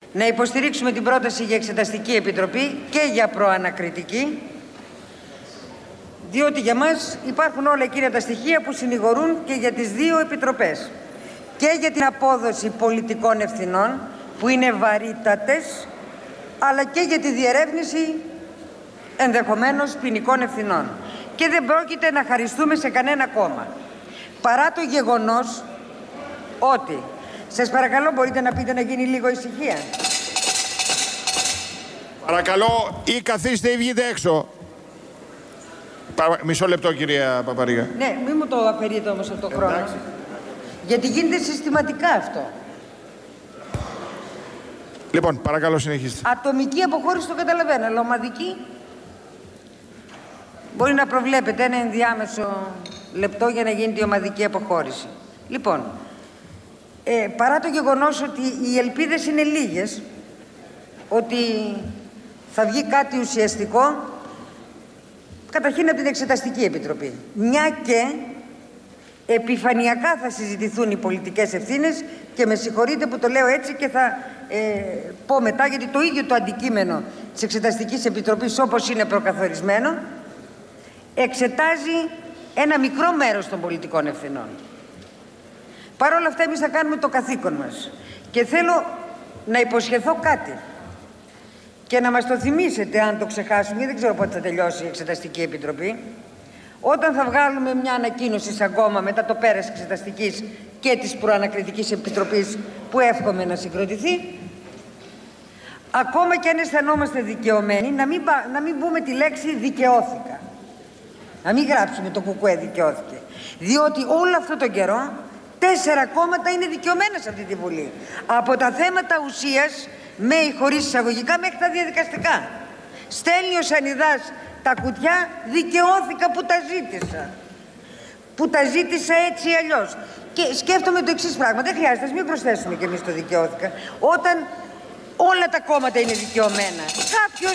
να υποστηρίξουμε την πρόταση για εξεταστική επιτροπή και για προανακριτική, διότι για μας υπάρχουν όλα εκείνα τα στοιχεία που συνηγορούν και για τις δύο επιτροπές. Και για την απόδοση πολιτικών ευθυνών, που είναι βαρύτατες, αλλά και για τη διερεύνηση ενδεχομένως ποινικών ευθυνών. Και δεν πρόκειται να χαριστούμε σε κανένα κόμμα. Παρά το γεγονός ότι... Σας παρακαλώ, μπορείτε να πείτε να γίνει λίγο ησυχία. Παρακαλώ, ή καθίστε ή βγείτε έξω. Μισό λεπτό, κυρία Παπαρίγα. Ναι, μην μου το αφαιρείτε όμως από το χρόνο. Εντάξει. Γιατί γίνεται συστηματικά αυτό. Λοιπόν, παρακαλώ, συνεχίστε. Ατομική αποχώρηση το καταλαβαίνω, αλλά ομαδική μπορεί να προβλέπετε ένα ενδιάμεσο λεπτό για να γίνει η ομαδική αποχώρηση. Λοιπόν, παρά το γεγονός ότι οι ελπίδες είναι λίγες, ότι θα βγει κάτι ουσιαστικό, καταρχήν από την Εξεταστική Επιτροπή. Μια και επιφανειακά θα συζητηθούν οι πολιτικές ευθύνες, και με συγχωρείτε που το λέω έτσι και θα πω μετά, γιατί το ίδιο το αντικείμενο της Εξεταστικής Επιτροπής, όπως είναι προκαθορισμένο, εξετάζει ένα μικρό μέρος των πολιτικών ευθυνών. Παρ' όλα αυτά, εμείς θα κάνουμε το καθήκον μας. Και θέλω να υποσχεθώ κάτι και να μας το θυμίσετε αν το ξεχάσουμε, γιατί δεν ξέρω πότε θα τελειώσει η Εξεταστική Επιτροπή. Όταν θα βγάλουμε μια ανακοίνωση σαν κόμμα μετά το πέρας της Εξεταστικής και της Προανακριτικής Επιτροπής, που εύχομαι να συγκροτηθεί, ακόμα και αν αισθανόμαστε δικαιωμένοι, να μην πούμε τη λέξη δικαιώθηκα. Να μην γράψουμε το κουκουέ δικαιώθηκε. Διότι όλο αυτό τον καιρό 4 κόμματα είναι δικαιωμένα σε αυτή τη Βουλή. Από τα θέματα ουσίας, με ή χωρίς εισαγωγικά, μέχρι τα διαδικαστικά. Στέλνει ο Σανιδάς τα κουτιά, δικαιώθηκα που τα ζήτησα. Που τα ζήτησα έτσι ή αλλιώς. Και σκέφτομαι το εξής πράγμα. Δεν χρειάζεται, ας μην προσθέσουμε κι εμείς το δικαιώθηκα. Όταν όλα τα κόμματα είναι δικαιωμένα, κάποιος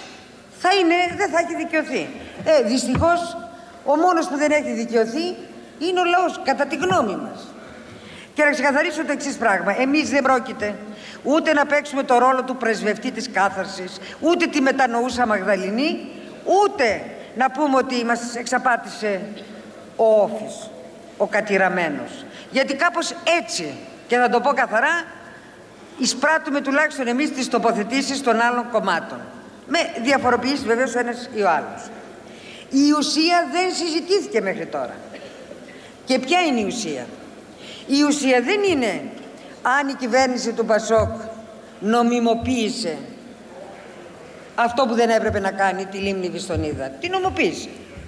δεν θα έχει δικαιωθεί. Δυστυχώς, ο μόνος που δεν έχει δικαιωθεί είναι ο λαός, κατά τη γνώμη μας. Και να ξεκαθαρίσω το εξής πράγμα. Εμείς δεν πρόκειται ούτε να παίξουμε το ρόλο του πρεσβευτή της κάθαρσης, ούτε τη μετανοούσα Μαγδαληνή, ούτε να πούμε ότι μας εξαπάτησε ο Όφης, ο κατηραμένος. Γιατί κάπως έτσι, και θα το πω καθαρά, εισπράττουμε τουλάχιστον εμείς τις τοποθετήσεις των άλλων κομμάτων. Με διαφοροποιήσεις βεβαίως ο ένας ή ο άλλος. Η ουσία δεν συζητήθηκε μέχρι τώρα. Και ποια είναι η ουσία? Η ουσία δεν είναι αν η κυβέρνηση του Πασόκ νομιμοποίησε αυτό που δεν έπρεπε να κάνει, τη λίμνη Βιστονίδα. Τη νομοποίησε.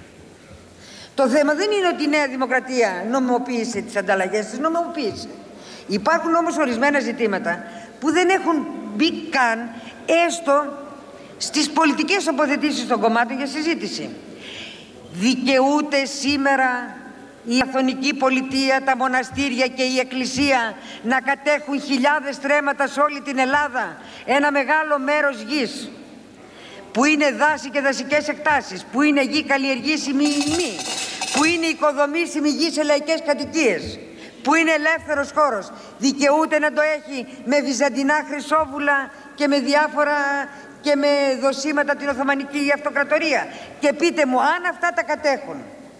Το θέμα δεν είναι ότι η Νέα Δημοκρατία νομιμοποίησε τις ανταλλαγές της, νομιμοποίησε. Υπάρχουν όμως ορισμένα ζητήματα που δεν έχουν μπει καν έστω στις πολιτικές τοποθετήσεις των κομμάτων για συζήτηση. Δικαιούται σήμερα η Αθωνική Πολιτεία, τα μοναστήρια και η Εκκλησία να κατέχουν χιλιάδες στρέμματα σε όλη την Ελλάδα, ένα μεγάλο μέρος γης, που είναι δάση και δασικές εκτάσεις, που είναι γη καλλιεργήσιμη ή μη, που είναι οικοδομήσιμη γη σε λαϊκές κατοικίες, που είναι ελεύθερος χώρος? Δικαιούται να το έχει με βυζαντινά χρυσόβουλα και με διάφορα και με δοσήματα την Οθωμανική Αυτοκρατορία? Και πείτε μου, αν αυτά τα κατέχουν,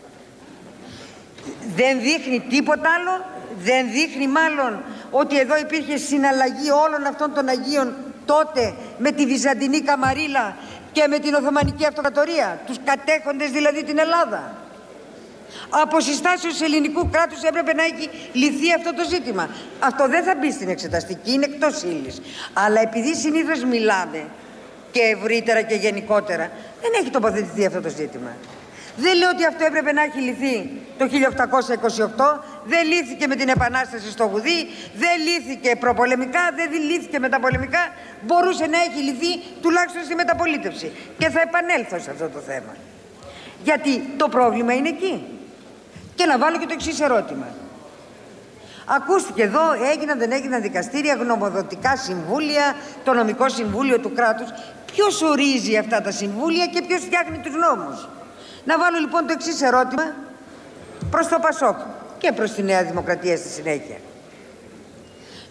δεν δείχνει τίποτα άλλο? Δεν δείχνει μάλλον ότι εδώ υπήρχε συναλλαγή όλων αυτών των Αγίων τότε με τη Βυζαντινή Καμαρίλα και με την Οθωμανική Αυτοκρατορία, τους κατέχοντες δηλαδή την Ελλάδα? Από συστάσεως ελληνικού κράτους έπρεπε να έχει λυθεί αυτό το ζήτημα. Αυτό δεν θα μπει στην εξεταστική, είναι εκτός ύλης. Αλλά επειδή συνήθως μιλάμε και ευρύτερα και γενικότερα, δεν έχει τοποθετηθεί αυτό το ζήτημα. Δεν λέω ότι αυτό έπρεπε να έχει λυθεί το 1828, δεν λύθηκε με την Επανάσταση στο Γουδί, δεν λύθηκε προπολεμικά, δεν λύθηκε μεταπολεμικά, μπορούσε να έχει λυθεί τουλάχιστον στη μεταπολίτευση. Και θα επανέλθω σε αυτό το θέμα. Γιατί το πρόβλημα είναι εκεί. Και να βάλω και το εξής ερώτημα. Ακούστηκε εδώ, δεν έγιναν δικαστήρια, γνωμοδοτικά συμβούλια, το νομικό συμβούλιο του κράτους. Ποιος ορίζει αυτά τα συμβούλια και ποιος φτιάχνει τους νόμους? Να βάλω λοιπόν το εξής ερώτημα προς το Πασόκ και προς τη Νέα Δημοκρατία στη συνέχεια.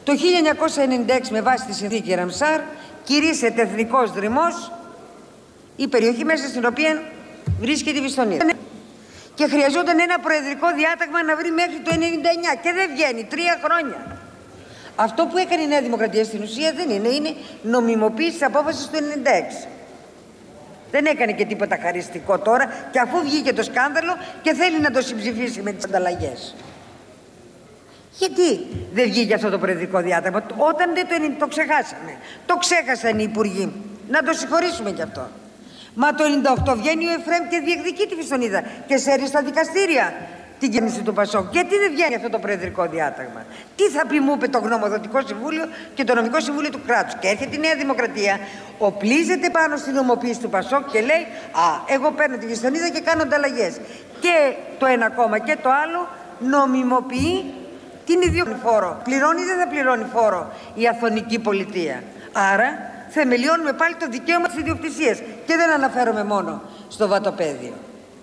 Το 1996 με βάση τη συνθήκη Ραμσάρ κηρύσσεται εθνικός δρυμός η περιοχή μέσα στην οποία βρίσκεται η Βυστονίδα. Και χρειαζόταν ένα προεδρικό διάταγμα να βρει μέχρι το 1999 και δεν βγαίνει 3 χρόνια. Αυτό που έκανε η Νέα Δημοκρατία στην ουσία δεν είναι νομιμοποίηση της απόφασης του 1996. Δεν έκανε και τίποτα χαριστικό τώρα, και αφού βγήκε το σκάνδαλο και θέλει να το συμψηφίσει με τις ανταλλαγές. Γιατί δεν βγήκε αυτό το προεδρικό διάταγμα, όταν δεν το ξεχάσαμε? Το ξέχασαν οι υπουργοί. Να το συγχωρήσουμε κι αυτό. Μα το 98 βγαίνει ο Εφραίμ και διεκδικεί τη Βυστονίδα και σέρει στα δικαστήρια την κυβέρνηση του Πασόκ. Γιατί δεν βγαίνει αυτό το προεδρικό διάταγμα? Τι θα πει, μου είπε το Γνωμοδοτικό Συμβούλιο και το Νομικό Συμβούλιο του κράτους. Και έρχεται η Νέα Δημοκρατία, οπλίζεται πάνω στην νομοποίηση του Πασόκ και λέει: εγώ παίρνω τη Βυστονίδα και κάνω ανταλλαγές. Και το ένα κόμμα και το άλλο νομιμοποιεί την ιδιωτική φόρο. Πληρώνει ή δεν θα πληρώνει φόρο η αθωνική πολιτεία? Άρα θεμελιώνουμε πάλι το δικαίωμα της ιδιοκτησίας. Και δεν αναφέρομαι μόνο στο βατοπέδιο.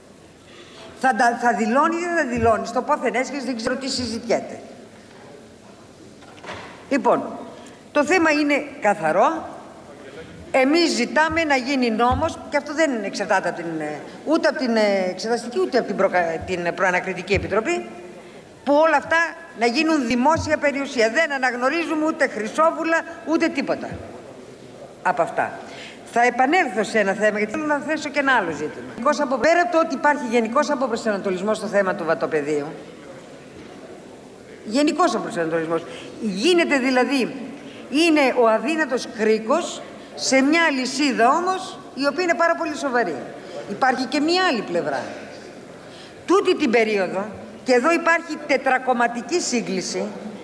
Θα δηλώνει ή δεν θα δηλώνει? Στο πόθεν έσχεση δεν ξέρω τι συζητιέται. Λοιπόν, το θέμα είναι καθαρό. Εμείς ζητάμε να γίνει νόμος, και αυτό δεν εξαρτάται ούτε από την Εξεταστική ούτε από την Προανακριτική Επιτροπή, που όλα αυτά να γίνουν δημόσια περιουσία. Δεν αναγνωρίζουμε ούτε χρυσόβουλα ούτε τίποτα από αυτά. Θα επανέλθω σε ένα θέμα, γιατί θέλω να θέσω και ένα άλλο ζήτημα. Πέρα από το ότι υπάρχει γενικός αποπροσανατολισμός στο θέμα του βατοπεδίου, γενικός αποπροσανατολισμός, γίνεται δηλαδή, είναι ο αδύνατος κρίκος σε μια αλυσίδα όμως η οποία είναι πάρα πολύ σοβαρή. Υπάρχει και μια άλλη πλευρά. Τούτη την περίοδο, και εδώ υπάρχει τετρακομματική σύγκληση,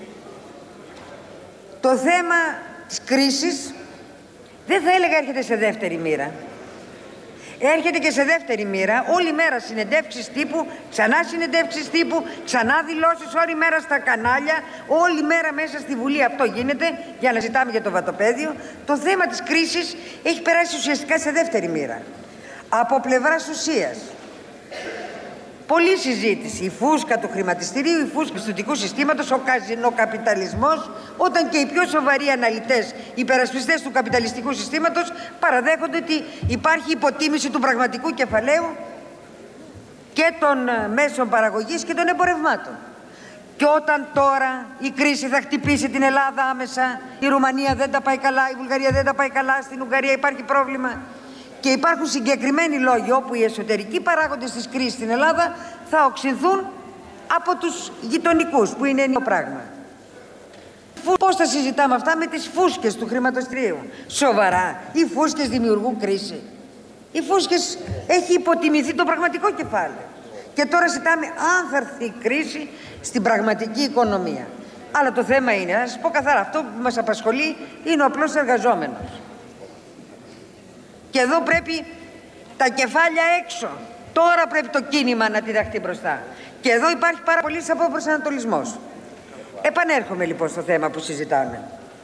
το θέμα της κρίσης δεν θα έλεγα έρχεται σε δεύτερη μοίρα. Έρχεται και σε δεύτερη μοίρα, όλη μέρα συνεντεύξεις τύπου, ξανά συνεντεύξεις τύπου, ξανά δηλώσεις όλη μέρα στα κανάλια, όλη μέρα μέσα στη Βουλή αυτό γίνεται για να ζητάμε για το βατοπέδιο. Το θέμα της κρίσης έχει περάσει ουσιαστικά σε δεύτερη μοίρα. Από πλευράς ουσίας, πολλή συζήτηση, η φούσκα του χρηματιστηρίου, η φούσκα του πιστωτικού συστήματος, ο καζινοκαπιταλισμός, όταν και οι πιο σοβαροί αναλυτές, υπερασπιστές του καπιταλιστικού συστήματος, παραδέχονται ότι υπάρχει υποτίμηση του πραγματικού κεφαλαίου και των μέσων παραγωγής και των εμπορευμάτων. Και όταν τώρα η κρίση θα χτυπήσει την Ελλάδα άμεσα, η Ρουμανία δεν τα πάει καλά, η Βουλγαρία δεν τα πάει καλά, στην Ουγγαρία υπάρχει πρόβλημα, και υπάρχουν συγκεκριμένοι λόγοι όπου οι εσωτερικοί παράγοντες της κρίσης στην Ελλάδα θα οξυνθούν από τους γειτονικούς, που είναι ένα πράγμα. Πώς θα συζητάμε αυτά με τις φούσκες του χρηματιστηρίου? Σοβαρά, οι φούσκες δημιουργούν κρίση? Οι φούσκες, έχει υποτιμηθεί το πραγματικό κεφάλαιο. Και τώρα ζητάμε αν θα έρθει η κρίση στην πραγματική οικονομία. Αλλά το θέμα είναι, να σας πω καθαρά, αυτό που μας απασχολεί είναι ο απλός εργαζόμενος. Και εδώ πρέπει τα κεφάλια έξω. Τώρα πρέπει το κίνημα να τιταχτεί μπροστά. Και εδώ υπάρχει πάρα πολύς αποπροσανατολισμός. Επανέρχομαι λοιπόν στο θέμα που συζητάμε.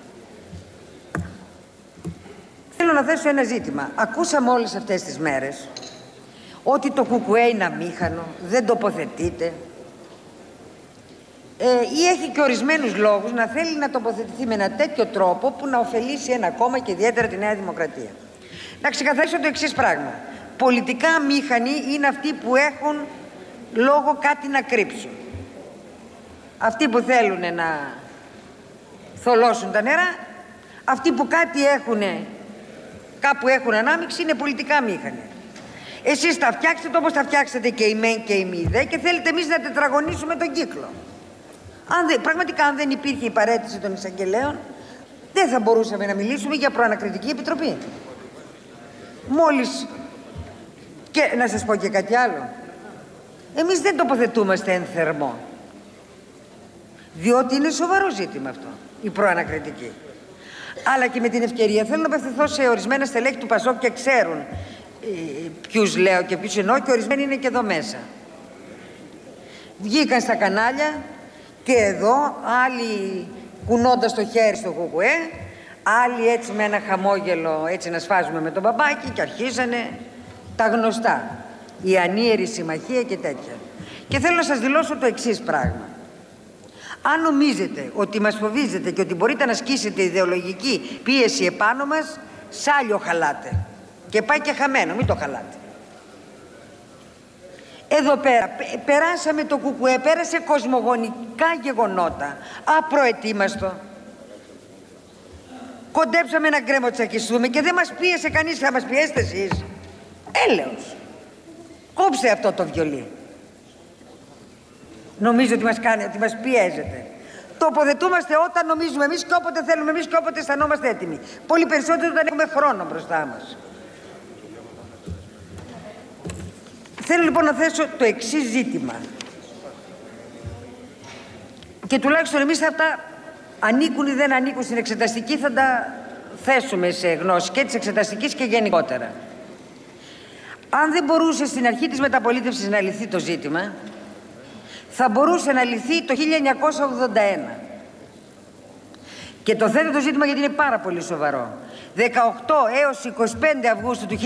Θέλω να θέσω ένα ζήτημα. Ακούσαμε όλες αυτές τις μέρες ότι το ΚΚΕ είναι αμήχανο, δεν τοποθετείται, ή έχει και ορισμένους λόγους να θέλει να τοποθετηθεί με ένα τέτοιο τρόπο που να ωφελήσει ένα κόμμα και ιδιαίτερα τη Νέα Δημοκρατία. Να ξεκαθαρίσω το εξής πράγμα. Πολιτικά αμήχανοι είναι αυτοί που έχουν λόγο κάτι να κρύψουν. Αυτοί που θέλουν να θολώσουν τα νερά, αυτοί που κάτι έχουν, κάπου έχουν ανάμειξη, είναι πολιτικά αμήχανοι. Εσείς τα φτιάξετε όπως τα φτιάξετε και η ΜΕΝ και η ΜΙΔΕ και θέλετε εμείς να τετραγωνίσουμε τον κύκλο. Πραγματικά αν δεν υπήρχε η παραίτηση των εισαγγελέων, δεν θα μπορούσαμε να μιλήσουμε για προανακριτική επιτροπή. Μόλις, και να σας πω και κάτι άλλο, εμείς δεν τοποθετούμαστε εν θερμό, διότι είναι σοβαρό ζήτημα αυτό, η προανακριτική. Αλλά και με την ευκαιρία θέλω να απευθυνθώ σε ορισμένα στελέχη του Πασόκ και ξέρουν ποιους λέω και ποιους εννοώ, και ορισμένοι είναι και εδώ μέσα. Βγήκαν στα κανάλια και εδώ, άλλοι κουνώντας το χέρι στο ΚΚΕ, άλλοι έτσι με ένα χαμόγελο, έτσι να σφάζουμε με τον μπαμπάκι, και αρχίζανε τα γνωστά, η ανίερη συμμαχία και τέτοια. Και θέλω να σας δηλώσω το εξής πράγμα. Αν νομίζετε ότι μας φοβίζετε και ότι μπορείτε να ασκήσετε ιδεολογική πίεση επάνω μας, σάλιο χαλάτε. Και πάει και χαμένο, μην το χαλάτε. Εδώ πέρα περάσαμε το ΚΚΕ, πέρασε κοσμογονικά γεγονότα, απροετοίμαστο. Κοντέψαμε να γκρεμοτσακιστούμε και δεν μας πίεσε κανείς. Θα μας πιέσετε εσείς? Έλεος. Κόψτε αυτό το βιολί. Νομίζω ότι ότι μας πιέζετε. Τοποθετούμαστε όταν νομίζουμε εμείς και όποτε θέλουμε εμείς και όποτε αισθανόμαστε έτοιμοι. Πολύ περισσότερο όταν έχουμε χρόνο μπροστά μας. Θέλω λοιπόν να θέσω το εξής ζήτημα. Και τουλάχιστον εμείς αυτά ανήκουν ή δεν ανήκουν στην εξεταστική θα τα θέσουμε σε γνώση και της εξεταστικής και γενικότερα. Αν δεν μπορούσε στην αρχή της μεταπολίτευσης να λυθεί το ζήτημα, θα μπορούσε να λυθεί το 1981. Και το θέτω το ζήτημα γιατί είναι πάρα πολύ σοβαρό. 18 έως 25 Αυγούστου του 1981,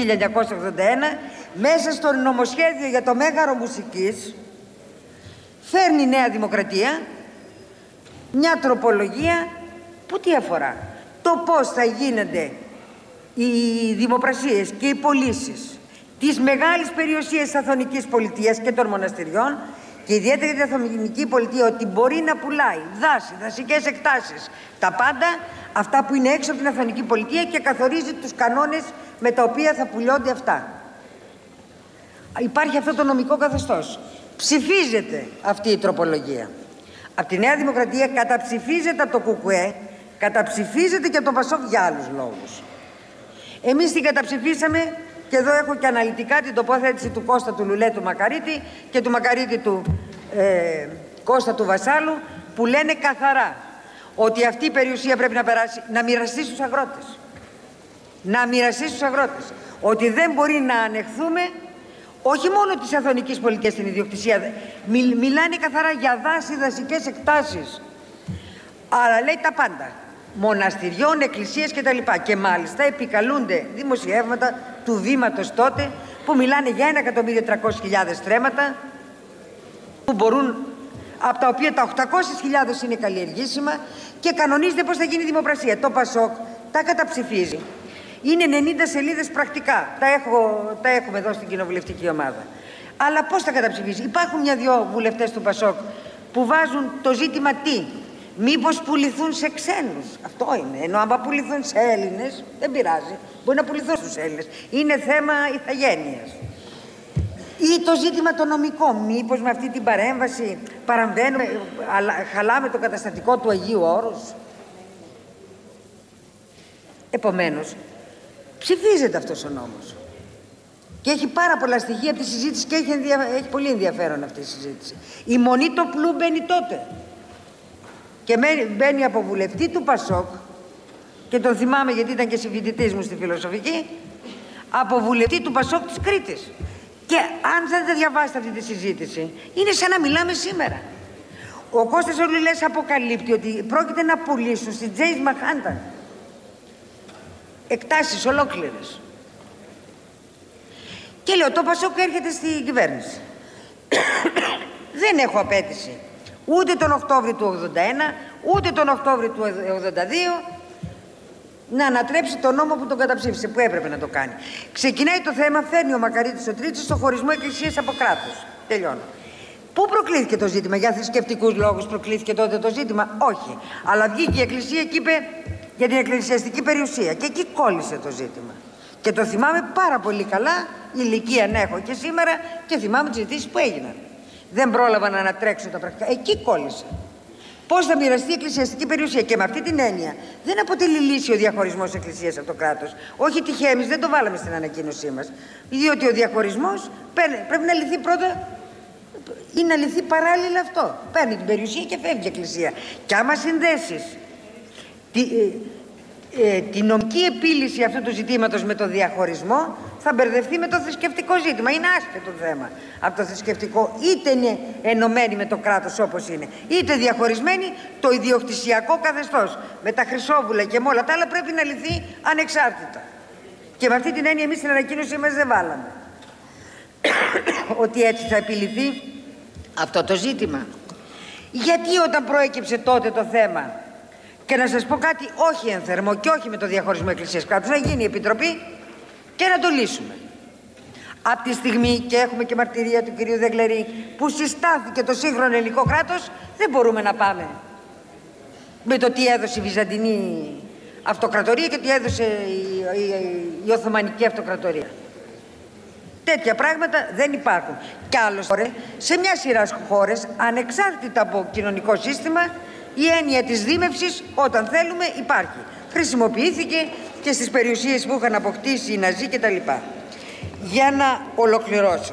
μέσα στο νομοσχέδιο για το Μέγαρο Μουσικής, φέρνει η Νέα Δημοκρατία μια τροπολογία που τι αφορά? Το πώς θα γίνονται οι δημοπρασίες και οι πωλήσεις της μεγάλης περιουσίας της Αθωνικής Πολιτείας και των μοναστηριών, και ιδιαίτερα για την Αθωνική Πολιτεία, ότι μπορεί να πουλάει δάση, δασικές εκτάσεις, τα πάντα αυτά που είναι έξω από την Αθωνική Πολιτεία, και καθορίζει τους κανόνες με τα οποία θα πουλιώνται αυτά. Υπάρχει αυτό το νομικό καθεστώς. Ψηφίζεται αυτή η τροπολογία. Από τη Νέα Δημοκρατία καταψηφίζεται το ΚΚΕ, καταψηφίζεται και το ΠΑΣΟΚ για άλλους λόγους. Εμείς την καταψηφίσαμε, και εδώ έχω και αναλυτικά την τοποθέτηση του Κώστα του Λουλέ του Μακαρίτη και του Μακαρίτη του Κώστα του Βασάλου, που λένε καθαρά ότι αυτή η περιουσία πρέπει να περάσει, να μοιραστεί στους αγρότες. Να μοιραστεί στους αγρότες. Ότι δεν μπορεί να ανεχθούμε όχι μόνο της Αθωνικής Πολιτείας στην ιδιοκτησία, μιλάνε καθαρά για δάση, δασικές εκτάσεις, αλλά λέει τα πάντα, μοναστηριών, εκκλησίες κτλ. Και μάλιστα επικαλούνται δημοσιεύματα του Βήματος τότε που μιλάνε για 1.300.000 στρέμματα που μπορούν, από τα οποία τα 800.000 είναι καλλιεργήσιμα, και κανονίζεται πώς θα γίνει η δημοπρασία. Το ΠΑΣΟΚ τα καταψηφίζει. Είναι 90 σελίδες πρακτικά. Τα έχουμε εδώ στην κοινοβουλευτική ομάδα. Αλλά πώς τα καταψηφίζει? Υπάρχουν μια-δυο βουλευτές του ΠΑΣΟΚ που βάζουν το ζήτημα τι? Μήπως πουληθούν σε ξένους? Αυτό είναι. Ενώ άμα πουληθούν σε Έλληνες, δεν πειράζει. Μπορεί να πουληθούν στους Έλληνες. Είναι θέμα ηθαγένειας. Ή το ζήτημα το νομικό. Μήπως με αυτή την παρέμβαση παραμβαίνουμε, χαλάμε το καταστατικό του Αγίου Όρους? Επομένως, ψηφίζεται αυτός ο νόμος. Και έχει πάρα πολλά στοιχεία από τη συζήτηση και έχει πολύ ενδιαφέρον αυτή η συζήτηση. Η μονή το πλού μπαίνει τότε. Και μπαίνει από βουλευτή του ΠΑΣΟΚ, και τον θυμάμαι γιατί ήταν και συμφοιτητής μου στη φιλοσοφική, από βουλευτή του ΠΑΣΟΚ της Κρήτης. Και αν δεν διαβάσετε αυτή τη συζήτηση, είναι σαν να μιλάμε σήμερα. Ο Κώστας ο Λουλές αποκαλύπτει ότι πρόκειται να πουλήσουν στην Τζέις Μαχάντα εκτάσεις ολόκληρες. Και λέω, το ΠΑΣΟΚ έρχεται στην κυβέρνηση. Δεν έχω απέτηση ούτε τον Οκτώβρη του 81, ούτε τον Οκτώβρη του 82 να ανατρέψει τον νόμο που τον καταψήφισε, που έπρεπε να το κάνει. Ξεκινάει το θέμα, φέρνει ο Μακαρίτης ο Τρίτσης στο χωρισμό εκκλησίας από κράτος. Τελειώνω. Πού προκλήθηκε το ζήτημα? Για θρησκευτικούς λόγους προκλήθηκε τότε το ζήτημα? Όχι. Αλλά βγήκε η Εκκλησία και είπε για την εκκλησιαστική περιουσία. Και εκεί κόλλησε το ζήτημα. Και το θυμάμαι πάρα πολύ καλά, ηλικία να έχω και σήμερα, και θυμάμαι τις ζητήσεις που έγιναν. Δεν πρόλαβα να ανατρέξω τα πρακτικά. Εκεί κόλλησε. Πώς θα μοιραστεί η εκκλησιαστική περιουσία? Και με αυτή την έννοια δεν αποτελεί λύση ο διαχωρισμός εκκλησίας από το κράτος. Όχι τυχαία, εμείς δεν το βάλαμε στην ανακοίνωσή μας. Διότι ο διαχωρισμός πρέπει να λυθεί πρώτα, ή να λυθεί παράλληλα αυτό. Παίρνει την περιουσία και φεύγει η εκκλησία. Και άμα συνδέσεις τη νομική επίλυση αυτού του ζητήματος με το διαχωρισμό, θα μπερδευτεί με το θρησκευτικό ζήτημα. Είναι άσχετο θέμα από το θρησκευτικό. Είτε είναι ενωμένοι με το κράτος όπως είναι, είτε διαχωρισμένοι, το ιδιοκτησιακό καθεστώς με τα Χρυσόβουλα και με όλα τα άλλα πρέπει να λυθεί ανεξάρτητα. Και με αυτή την έννοια εμείς στην ανακοίνωσή μας δεν βάλαμε ότι έτσι θα επιλυθεί αυτό το ζήτημα. Γιατί όταν προέκυψε τότε το θέμα, και να σας πω κάτι, όχι εν θερμό και όχι με το διαχωρισμό Εκκλησίας κράτους, να γίνει η Επιτροπή και να το λύσουμε. Από τη στιγμή, και έχουμε και μαρτυρία του κυρίου Δεγλερή, που συστάθηκε το σύγχρονο ελληνικό κράτος, δεν μπορούμε να πάμε με το τι έδωσε η Βυζαντινή Αυτοκρατορία και τι έδωσε η Οθωμανική Αυτοκρατορία. Τέτοια πράγματα δεν υπάρχουν. Κι άλλωστε, σε μια σειρά χώρες, ανεξάρτητα από κοινωνικό σύστημα, η έννοια της δίμευσης, όταν θέλουμε, υπάρχει. Χρησιμοποιήθηκε και στις περιουσίες που είχαν αποκτήσει οι Ναζί κτλ. Για να ολοκληρώσω.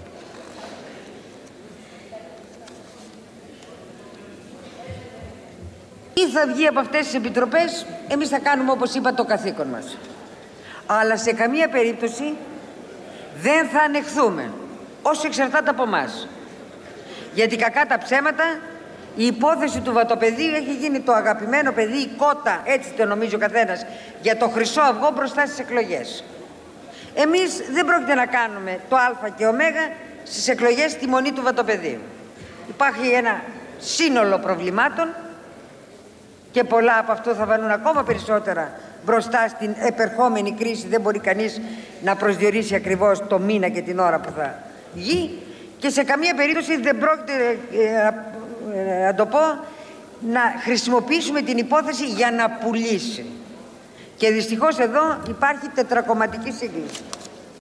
Τι θα βγει από αυτές τις επιτροπές, εμείς θα κάνουμε, όπως είπα, το καθήκον μας. Αλλά σε καμία περίπτωση δεν θα ανεχθούμε, όσο εξαρτάται από εμάς. Γιατί κακά τα ψέματα, η υπόθεση του βατοπεδίου έχει γίνει το αγαπημένο παιδί, η κότα, έτσι το νομίζει ο καθένας, για το χρυσό αυγό μπροστά στις εκλογές. Εμείς δεν πρόκειται να κάνουμε το α και ω στις εκλογές τη μονή του βατοπεδίου. Υπάρχει ένα σύνολο προβλημάτων και πολλά από αυτό θα βανούν ακόμα περισσότερα μπροστά στην επερχόμενη κρίση. Δεν μπορεί κανείς να προσδιορίσει ακριβώς το μήνα και την ώρα που θα βγει, και σε καμία περίπτωση δεν πρόκειται, να το πω, να χρησιμοποιήσουμε την υπόθεση για να πουλήσει. Και δυστυχώς εδώ υπάρχει τετρακομματική σύγκληση.